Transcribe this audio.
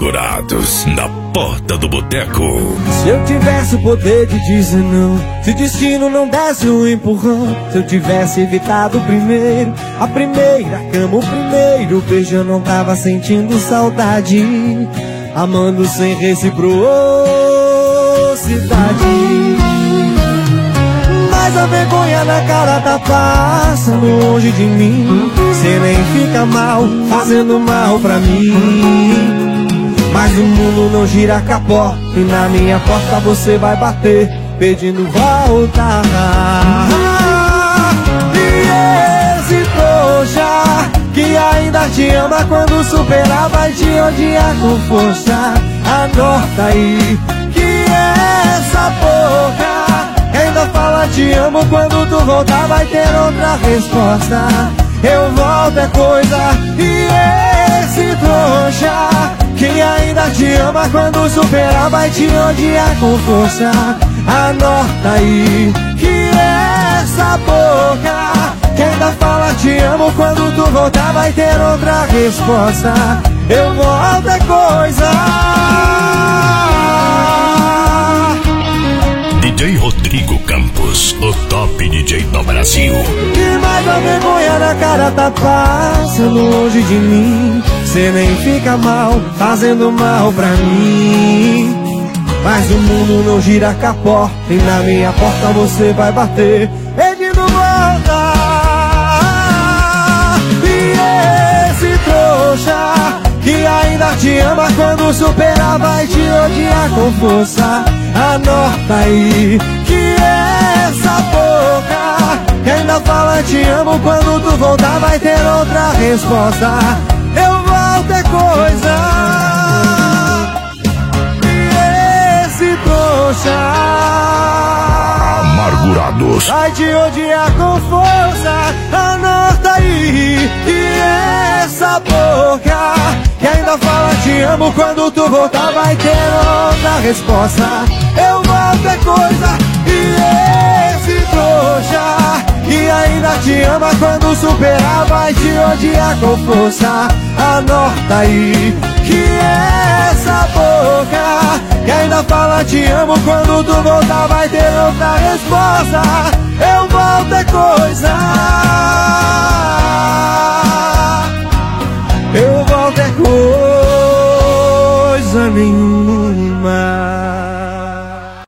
Amargurados, na porta do boteco. Se eu tivesse o poder de dizer não, se o destino não desse um empurrão, se eu tivesse evitado o primeiro, a primeira cama, o primeiro beijo, eu não tava sentindo saudade, amando sem reciprocidade. Mas a vergonha na cara tá passando longe de mim. Cê nem fica mal, fazendo mal pra mim. Mas o mundo não gira capó, e na minha porta você vai bater, pedindo volta. E esse trouxa que ainda te ama, quando superar vai te odiar com força. Anota aí que essa boca que ainda fala te amo, quando tu voltar vai ter outra resposta. Eu volto é coisa. E esse trouxa que ainda te ama, quando superar vai te odiar com força. Anota aí que essa boca que ainda fala te amo, quando tu voltar vai ter outra resposta. Eu volto é coisa. DJ Rodrigo Campos, o top DJ do Brasil. E mais a vergonha na cara tá passando longe de mim. Cê nem fica mal, fazendo mal pra mim. Mas o mundo não gira capó, e na minha porta você vai bater, pedindo volta. E esse trouxa que ainda te ama, quando superar vai te odiar com força. Anota aí que essa boca que ainda fala te amo, quando tu voltar vai ter outra resposta. Eu volto é coisa. E esse trouxa Amargurados vai te odiar com força. Anota aí que essa boca que ainda fala te amo, quando tu voltar vai ter outra resposta. Eu volto é coisa. E esse trouxa que ainda te ama, quando superar vai te odiar com força. Anota aí que essa boca que ainda fala te amo, quando tu voltar vai ter outra resposta. Eu volto é coisa. Eu volto é coisa nenhuma.